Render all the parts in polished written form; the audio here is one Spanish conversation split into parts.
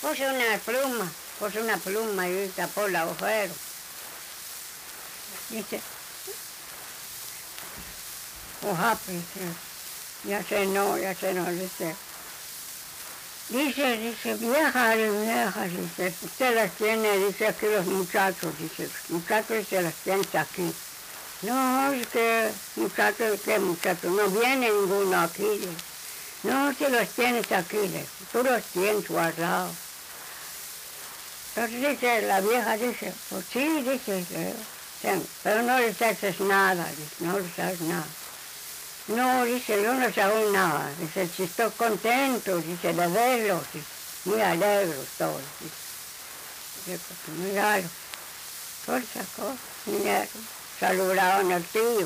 Puse una pluma y tapó el agujero. Dice, ya sé no, dice, vieja, dice, usted las tiene, dice, aquí los muchachos, dice, los muchachos se las tienen aquí. No, es que, muchachos, ¿qué muchachos? No viene ninguno aquí, dice. No, si los tienes aquí, dice, tú los tienes guardados. Entonces dice, la vieja dice, pues sí, dice, pero no les haces nada, dice, no les haces nada. No, dice, yo no hago nada, dice, si estoy contento, dice, de verlos, dice, muy alegres todos, dice, míralo, por sacó, vinieron, saludaron al tío.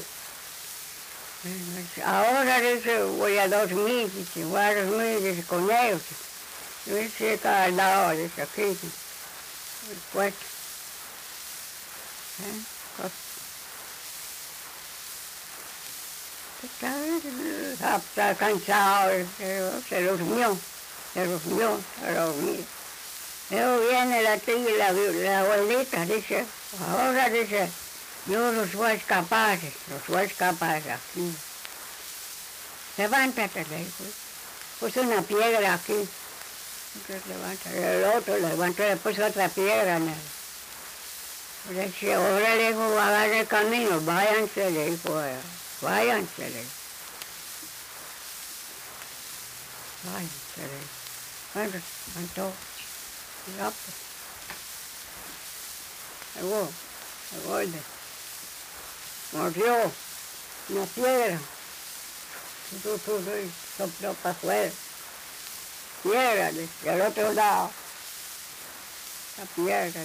Ahora, dice, voy a dormir, dice, con ellos, dice, cada lado, dice, aquí, dice, el puesto. Está cansado, se durmió. Luego viene la tía y la abuelita, dice, ahora dice, yo los voy a escapar aquí. Levántate, le dijo. Puso una piedra aquí. Entonces levántate, el otro levantó, le puso otra piedra. Le dice, ahora le dijo, hagan el camino, váyanse, le dijo, váyanse, le dijo. Bueno, levantó. Ya, pues. Llegó, mordió una piedra. Tú, sopló para afuera. Piedra, y al otro lado. La piedra.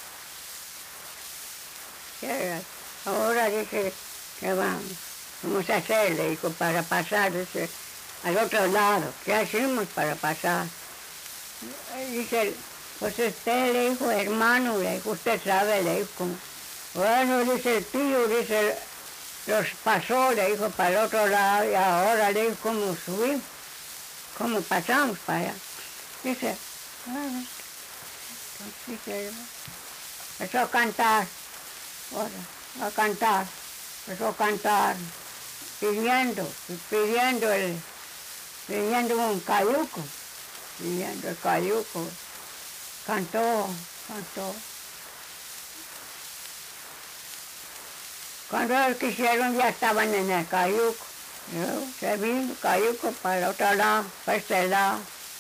Ahora dice que vamos a hacer, le dijo, para pasar, dice, al otro lado. ¿Qué hacemos para pasar? Dice, pues usted, le dijo, hermano, le dijo, usted sabe, le dijo. Bueno, dice el tío, dice, los pasó, le dijo, para el otro lado, y ahora, le dijo, ¿cómo subimos? ¿Cómo pasamos para allá? Dice, bueno, entonces empezó a cantar. Ahora, empezó a cantar, pidiendo un cayuco, pidiendo el cayuco, cantó. Cuando ellos quisieron ya estaban en el cayuco, se vino el cayuco para el otro lado, para este lado.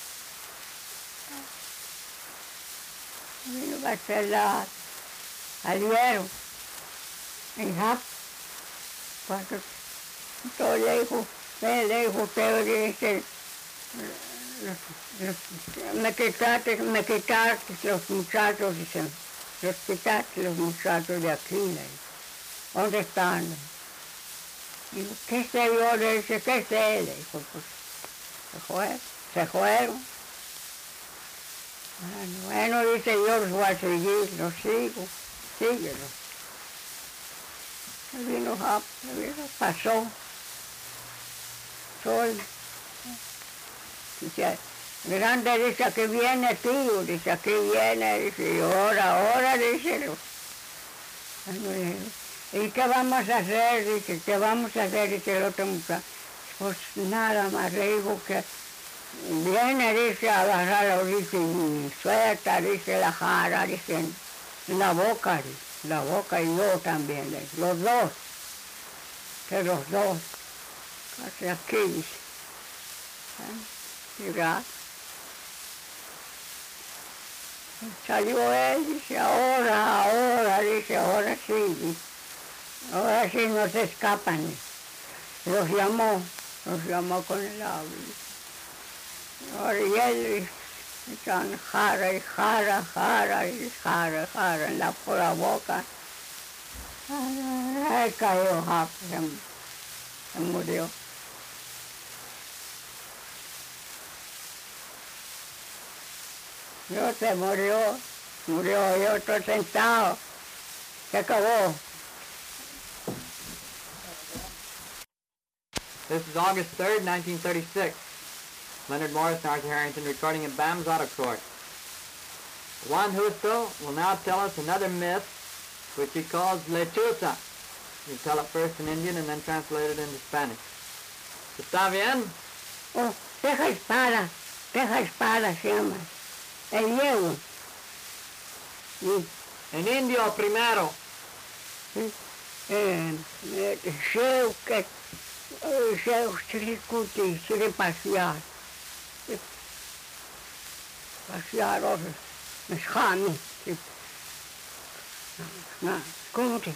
Vino para este lado, salieron. Hija, cuando todo le dijo, usted dice, me quitaste los muchachos, dicen, los muchachos de aquí, le dijo, ¿dónde están? Digo, ¿qué sé yo? Le dice, ¿qué sé? Le dijo, pues, se fueron. Bueno, dice, yo los voy a seguir, los sigo, síguelos. Vino, pasó, sol, dice, grande, dice, aquí viene tío, dice, aquí viene, dice, y ahora, dice, ¿y qué vamos a hacer? Dice, ¿qué vamos a hacer? Dice el otro muchacho, pues nada más, le digo que viene, dice, a agarrarlo, dice, y suelta, dice, la jara, dice, la boca, dice. La boca y yo también, los dos, casi aquí, dice. Mira, salió él, dice, ahora, dice, ahora sí, dice, ahora sí no se escapan, dice. Los llamó con el habla, dice. Ahora y él, están jara en la pura boca. Ay, cayó, se murió. Yo se murió, yo estoy sentado, se acabó. This is August 3rd, 1936. Leonard Morris and Arthur Harrington recording at BAM's Auto Court. Juan Justo will now tell us another myth, which he calls lechuza. You tell it first in Indian and then translate it into Spanish. ¿Está bien? Oh, teja espada se llama. El llevo. En indio primero. Шеу стрикути, срепасьяр. Пасьяр уже. Мешхами. Кумти.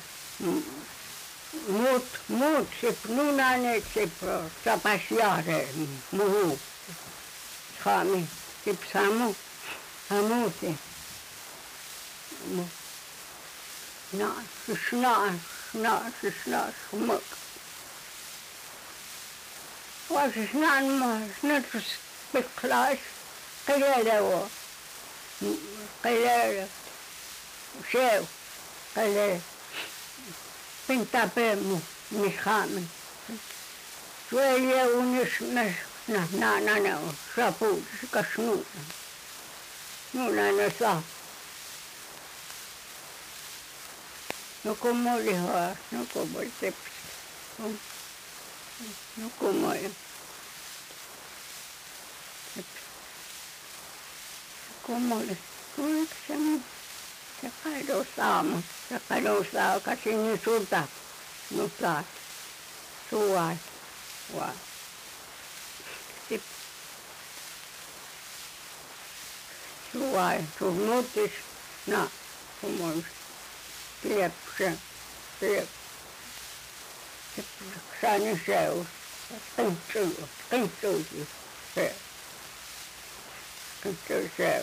Мут, нунане, сапасьяре, муху. Schami, sip samu, hamuti. Schmuk. Was is net beklaas, geleden Shew, geleden. Pintape mischamen. Zwelje unis na, sapu, kasnu. Na sa. No como liha, no como tips. No como como le kuiksem se kaido saa kasi ni sulta no saa suai wa tip suai tu notis na como tiep sani seu pintu se seu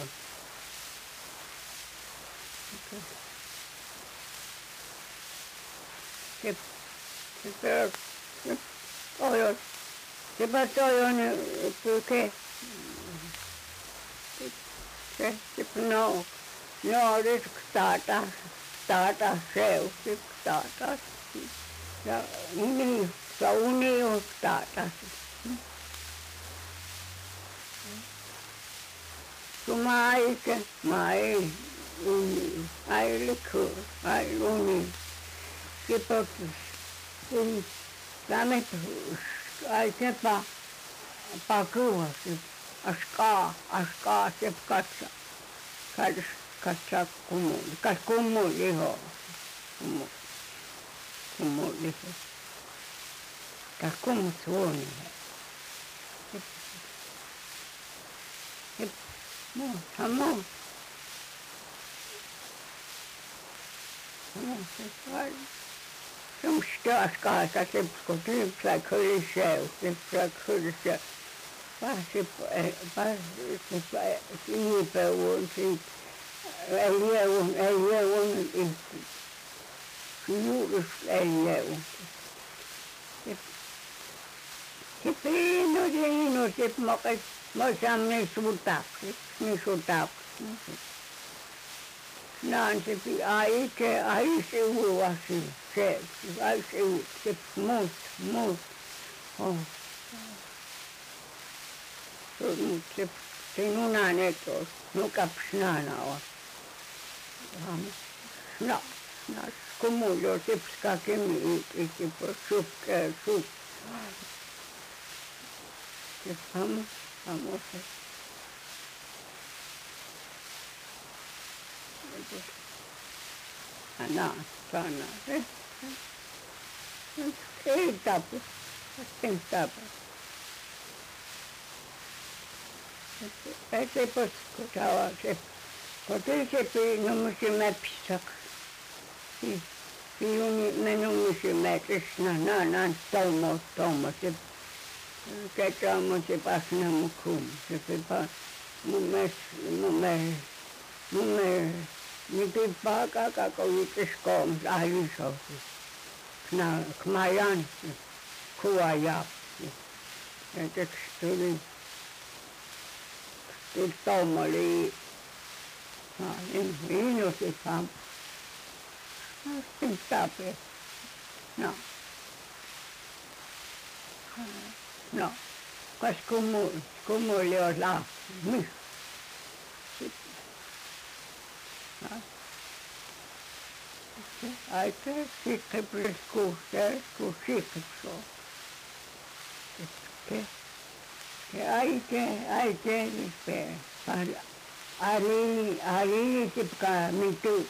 se patoi porque no stata seu stata ja uni stata mai uni ai liku ai uni Kippert damit ai tepa pakua aska sep katsa kumu liho kumu liho kumu suoni Hamo Som störskarta på typsla kuliseu, typsla kuliseu. Pääsi siipeun, ei lievun, juurus ei lievun. Se piino, se maksaa niin sutaksi. Naan se ai se uuvasi, se muut. Oh. Se nunan etos, nukaps nana on. Kumulo sipska kemi iki po sup. Se hamo se. Sana. Ei tapu. Se poskutava se. Kotiin se piinumisi mäpisak. Piuni menumisi mäpisna. Naan tomo se. Ketamo se pasna mukum. Se pepa mun Miten paakaka koulutuskoon ahlisoksi. Kmajan kuvajaappi. Ja teks tuli tommoli. Viinosi pam. Sitten tape. No. Kas kumuli on laappi. Ai que fica prescusa, fica só. Que ai que espera. Ali se fica muito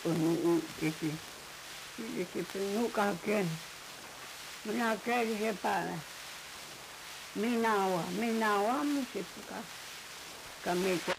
esse nunca quer. Não quer repara. Minawa me se fica. Camito.